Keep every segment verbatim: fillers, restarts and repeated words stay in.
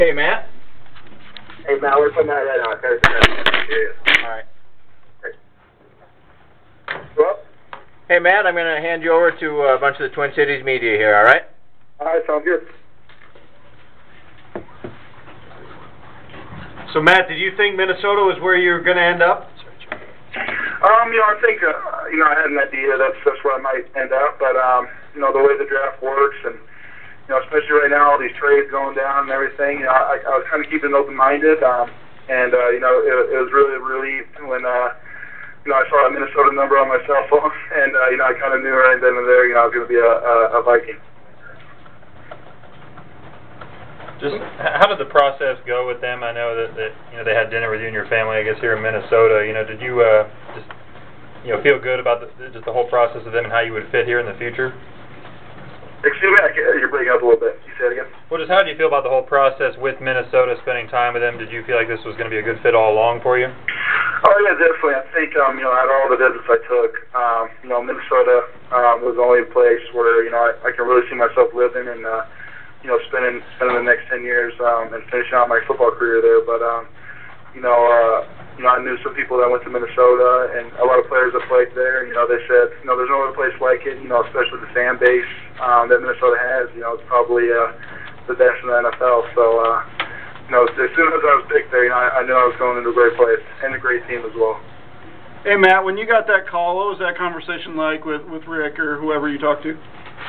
Hey, Matt. Hey, Matt, we're putting that right on. All right. Well, Hey, Matt, I'm going to hand you over to a bunch of the Twin Cities media here, all right? all right, sounds good. So, Matt, did you think Minnesota was where you were going to end up? Um, you know, I think, uh, you know, I had an idea that's, that's where I might end up, but, um, you know, the way the draft works and, you know, especially right now, all these trades going down and everything, you know, I, I was kind of keeping open-minded, um, and, uh, you know, it, it was really a relief when, uh, you know, I saw a Minnesota number on my cell phone, and, uh, you know, I kind of knew right then and there, you know, I was going to be a, a, a Viking. Just how did the process go with them? I know that, that you know they had dinner with you and your family, I guess, here in Minnesota. You know, did you uh, just you know feel good about the, just the whole process of them and how you would fit here in the future? Excuse me, I can't, you're breaking up a little bit. Can you say it again? Well, just how did you feel about the whole process with Minnesota, spending time with them? Did you feel like this was going to be a good fit all along for you? Oh yeah, definitely. I think um, you know, out of all the visits I took, um, you know, Minnesota um, was the only place where you know I, I can really see myself living and uh, you know spending spending the next ten years um, and finishing out my football career there. But um, you know, uh, you know, I knew some people that went to Minnesota and a lot of players that played there. You know, they said you know there's no other place like it. You know, especially the fan base um, that Minnesota has. You know, it's probably uh, the best in the N F L. So. Uh, You know, as soon as I was picked there, you know, I, I knew I was going into a great place and a great team as well. Hey, Matt, when you got that call, what was that conversation like with, with Rick or whoever you talked to?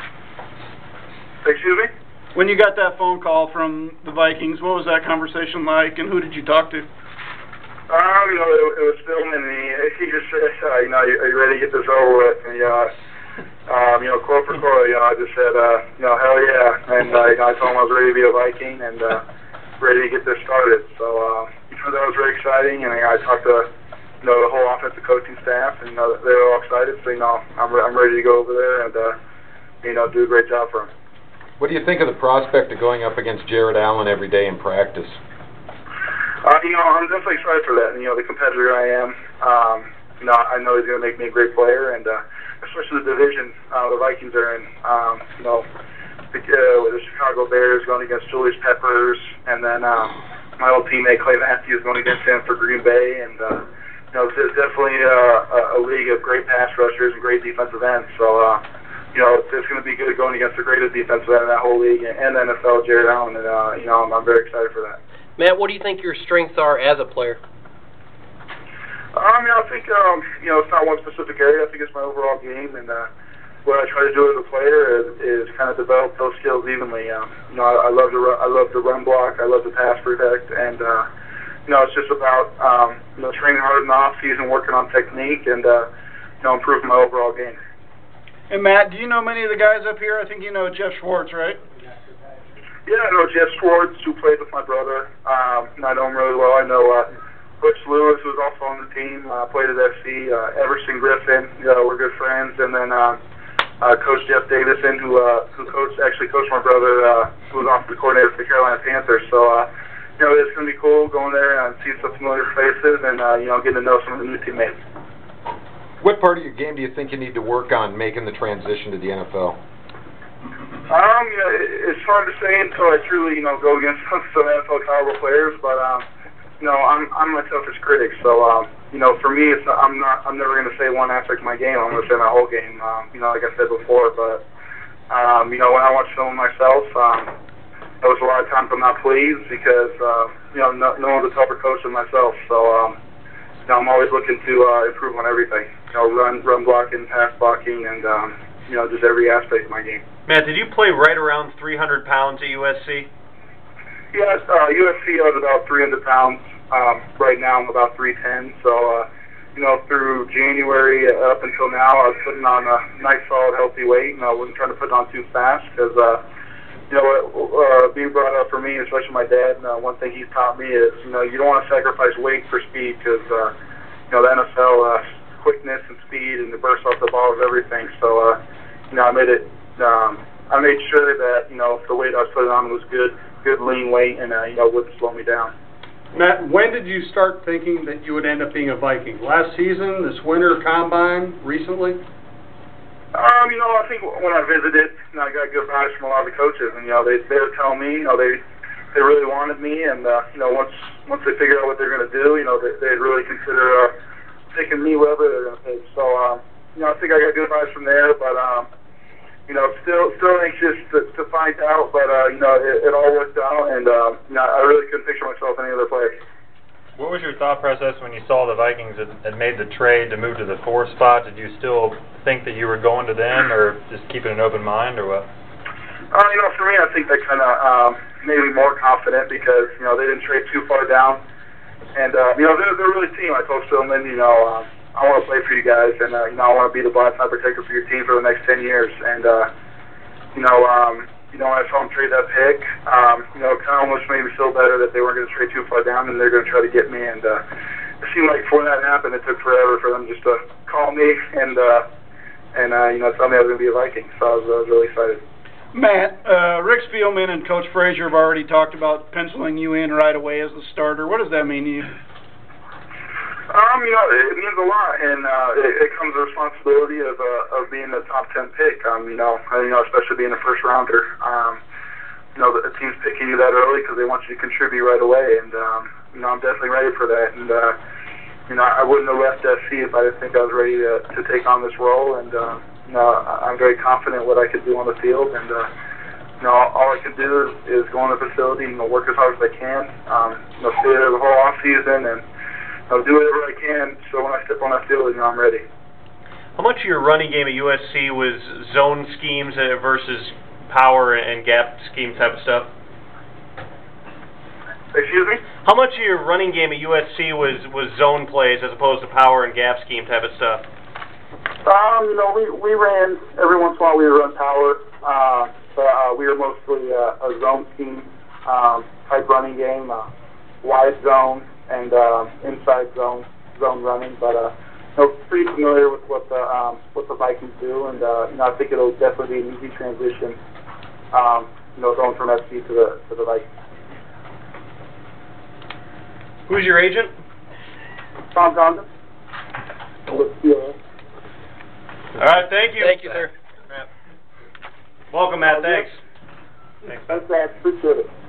Excuse me? When you got that phone call from the Vikings, what was that conversation like, and who did you talk to? Um, you know, it, it was Phil, and he, he just said, uh, you know, are you, are you ready to get this over with? And, you know, um, you know, quote for quote, you know, I just said, uh, you know, hell yeah. And, uh, you know, I told him I was ready to be a Viking, and, uh, ready to get this started. So, uh, you know, that was very exciting, and I talked to, you know, the whole offensive coaching staff, and, you know, they were all excited. So, you know, I'm, re I'm ready to go over there and, uh, you know, do a great job for them. What do you think of the prospect of going up against Jared Allen every day in practice? Uh, you know, I'm definitely excited for that. And, you know, the competitor I am, um, you know, I know he's going to make me a great player, and uh, especially the division uh, the Vikings are in, um, you know, the, uh, with the Chicago Bears going against Julius Peppers, and then um, my old teammate Clay Matthews going against him for Green Bay, and uh, you know, it's definitely uh, a, a league of great pass rushers and great defensive ends. So, uh, you know, it's, it's going to be good going against the greatest defensive end in that whole league, and the N F L, Jared Allen, and uh, you know, I'm, I'm very excited for that. Matt, what do you think your strengths are as a player? Um, you know, I think um, you know, it's not one specific area. I think it's my overall game, and uh, what I try to do as a player is, is kind of develop those skills evenly. Um, you know, I, I love to run, I love to run block. I love to pass protect, and uh, you know, it's just about um, you know training hard in the off season, working on technique, and uh, you know, improving my overall game. And Matt, do you know many of the guys up here? I think you know Jeff Schwartz, right? Yeah, I know Jeff Schwartz, who played with my brother. Um, I know him really well. I know uh, Butch Lewis, who's also on the team, uh, played at F C. Uh, Everson Griffin, you know, we're good friends, and then. Uh, Uh, Coach Jeff Davison, who uh, who coached actually coached my brother, uh, who was offensive coordinator for the Carolina Panthers. So, uh, you know, it's going to be cool going there and seeing some familiar faces, and uh, you know, getting to know some of the new teammates. What part of your game do you think you need to work on making the transition to the N F L? Um, you know, it's hard to say until I truly, you know, go against some N F L caliber players. But um, you know, I'm I'm my toughest critic, so um. You know, for me, it's not, I'm not. I'm never going to say one aspect of my game. I'm going to say my whole game. Um, you know, like I said before. But um, you know, when I watch film myself, um, there was a lot of times I'm not pleased because uh, you know, no, no one's a tougher coach than myself. So um, you know, I'm always looking to uh, improve on everything. You know, run, run blocking, pass blocking, and um, you know, just every aspect of my game. Matt, did you play right around three hundred pounds at U S C? Yes, uh, U S C I was about three hundred pounds. Um, right now I'm about three ten, so, uh, you know, through January up until now, I was putting on a nice, solid, healthy weight, and I wasn't trying to put it on too fast, because, uh, you know, uh, being brought up for me, especially my dad, uh, one thing he's taught me is, you know, you don't want to sacrifice weight for speed, because, uh, you know, the N F L, uh, quickness and speed and the burst off the ball is everything, so, uh, you know, I made it, um, I made sure that, you know, the weight I was putting on was good, good lean weight, and, uh, you know, wouldn't slow me down. Matt, when did you start thinking that you would end up being a Viking? Last season, this winter combine, recently? Um, you know, I think when I visited, you know, I got good vibes from a lot of the coaches, and you know, they they would tell me, you know, they they really wanted me, and uh, you know, once once they figured out what they're going to do, you know, they, they'd really consider uh, taking me wherever they're going to take. So, um, you know, I think I got good vibes from there, but um, you know, still still anxious to, to find out, but uh, you know, it, it all worked out, and uh, you know, I really couldn't picture myself any other place. What was your thought process when you saw the Vikings had, had made the trade to move to the four spot? Did you still think that you were going to them, or just keeping an open mind, or what? Uh, you know, for me, I think that kind of um, made me more confident because, you know, they didn't trade too far down. And, uh, you know, they're, they're a really team. I told Philman, you know, uh, I want to play for you guys, and, uh, you know, I want to be the blind side protector for your team for the next ten years. And, uh, you know, um, you know, when I saw them trade that pick, um, you know, it kind of almost made me feel better that they weren't going to trade too far down and they're going to try to get me. And uh, it seemed like before that happened, it took forever for them just to call me and, uh, and uh, you know, tell me I was going to be a Viking. So I was, I was really excited. Matt, uh, Rick Spielman and Coach Frazier have already talked about penciling you in right away as the starter. What does that mean to you? Um, you know, it, it means a lot, and uh, it, it comes the responsibility of uh, of being the top ten pick. Um, you know, and, you know, especially being a first rounder. Um, you know, the, the team's picking you that early because they want you to contribute right away, and um, you know, I'm definitely ready for that. And uh, you know, I wouldn't have left S C if I didn't think I was ready to to take on this role, and. Uh, You know, I'm very confident what I could do on the field, and uh, you know, all I can do is, is go in the facility and you know, work as hard as I can. Um, you know, stay there the whole off season and you know, do whatever I can. So when I step on that field, you know, I'm ready. How much of your running game at U S C was zone schemes uh, versus power and gap scheme type of stuff? Excuse me? How much of your running game at U S C was was zone plays as opposed to power and gap scheme type of stuff? Um, you know, we, we ran, every once in a while we would run power, uh, but uh, we were mostly uh, a zone scheme um, type running game, uh, wide zone and uh, inside zone zone running, but uh, you know, pretty familiar with what the um, what the Vikings do, and uh, you know, I think it'll definitely be an easy transition, um, you know, going from S C to the to the Vikings. Who's your agent? Tom Condon. All right, thank you. Thank you, sir. Welcome, Matt. Thanks. Thanks, man. Appreciate it.